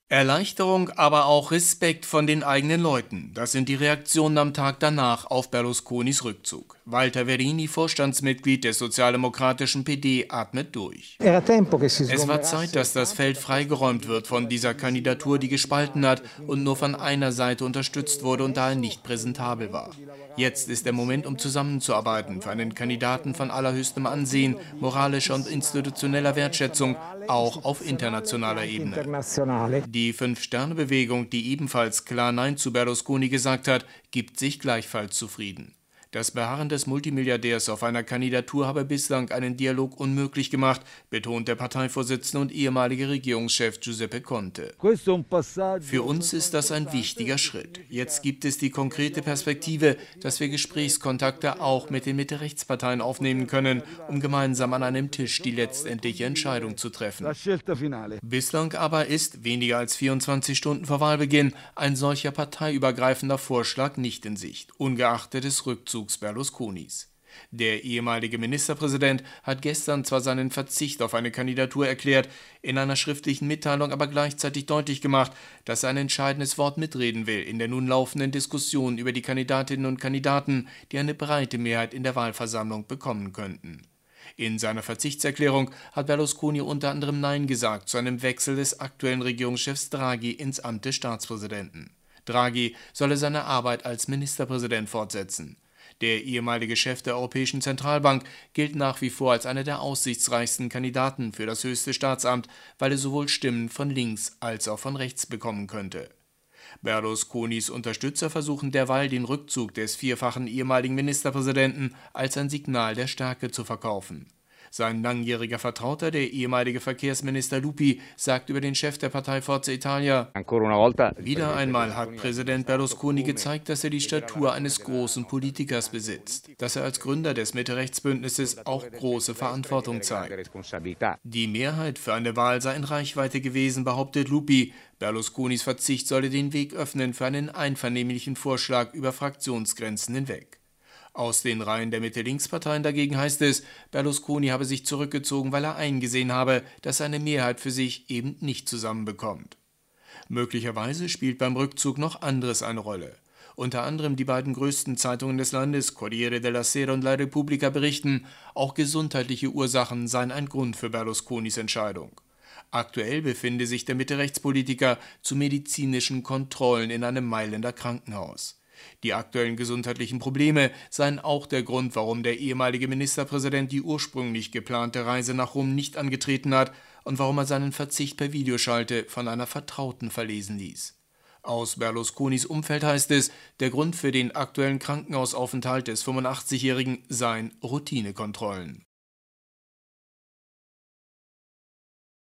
Erleichterung, aber auch Respekt von den eigenen Leuten. Das sind die Reaktionen am Tag danach auf Berlusconis Rückzug. Walter Verini, Vorstandsmitglied der sozialdemokratischen PD, atmet durch. Es war Zeit, dass das Feld freigeräumt wird von dieser Kandidatur, die gespalten hat und nur von einer Seite unterstützt wurde und daher nicht präsentabel war. Jetzt ist der Moment, um zusammenzuarbeiten, für einen Kandidaten von allerhöchstem Ansehen, moralischer und institutioneller Wertschätzung, auch auf internationaler Ebene. Die Fünf-Sterne-Bewegung, die ebenfalls klar Nein zu Berlusconi gesagt hat, gibt sich gleichfalls zufrieden. Das Beharren des Multimilliardärs auf einer Kandidatur habe bislang einen Dialog unmöglich gemacht, betont der Parteivorsitzende und ehemalige Regierungschef Giuseppe Conte. Für uns ist das ein wichtiger Schritt. Jetzt gibt es die konkrete Perspektive, dass wir Gesprächskontakte auch mit den Mitte-Rechts-Parteien aufnehmen können, um gemeinsam an einem Tisch die letztendliche Entscheidung zu treffen. Bislang aber ist, weniger als 24 Stunden vor Wahlbeginn, ein solcher parteiübergreifender Vorschlag nicht in Sicht, ungeachtet des Rückzugs Berlusconis. Der ehemalige Ministerpräsident hat gestern zwar seinen Verzicht auf eine Kandidatur erklärt, in einer schriftlichen Mitteilung aber gleichzeitig deutlich gemacht, dass er ein entscheidendes Wort mitreden will in der nun laufenden Diskussion über die Kandidatinnen und Kandidaten, die eine breite Mehrheit in der Wahlversammlung bekommen könnten. In seiner Verzichtserklärung hat Berlusconi unter anderem Nein gesagt zu einem Wechsel des aktuellen Regierungschefs Draghi ins Amt des Staatspräsidenten. Draghi solle seine Arbeit als Ministerpräsident fortsetzen. Der ehemalige Chef der Europäischen Zentralbank gilt nach wie vor als einer der aussichtsreichsten Kandidaten für das höchste Staatsamt, weil er sowohl Stimmen von links als auch von rechts bekommen könnte. Berlusconis Unterstützer versuchen derweil, den Rückzug des vierfachen ehemaligen Ministerpräsidenten als ein Signal der Stärke zu verkaufen. Sein langjähriger Vertrauter, der ehemalige Verkehrsminister Lupi, sagt über den Chef der Partei Forza Italia: Wieder einmal hat Präsident Berlusconi gezeigt, dass er die Statur eines großen Politikers besitzt, dass er als Gründer des Mitte-Rechts-Bündnisses auch große Verantwortung zeigt. Die Mehrheit für eine Wahl sei in Reichweite gewesen, behauptet Lupi. Berlusconis Verzicht solle den Weg öffnen für einen einvernehmlichen Vorschlag über Fraktionsgrenzen hinweg. Aus den Reihen der Mitte-Links-Parteien dagegen heißt es, Berlusconi habe sich zurückgezogen, weil er eingesehen habe, dass er eine Mehrheit für sich eben nicht zusammenbekommt. Möglicherweise spielt beim Rückzug noch anderes eine Rolle. Unter anderem die beiden größten Zeitungen des Landes, Corriere della Sera und La Repubblica, berichten, auch gesundheitliche Ursachen seien ein Grund für Berlusconis Entscheidung. Aktuell befinde sich der Mitte-Rechts-Politiker zu medizinischen Kontrollen in einem Mailänder Krankenhaus. Die aktuellen gesundheitlichen Probleme seien auch der Grund, warum der ehemalige Ministerpräsident die ursprünglich geplante Reise nach Rom nicht angetreten hat und warum er seinen Verzicht per Videoschalte von einer Vertrauten verlesen ließ. Aus Berlusconis Umfeld heißt es, der Grund für den aktuellen Krankenhausaufenthalt des 85-Jährigen seien Routinekontrollen.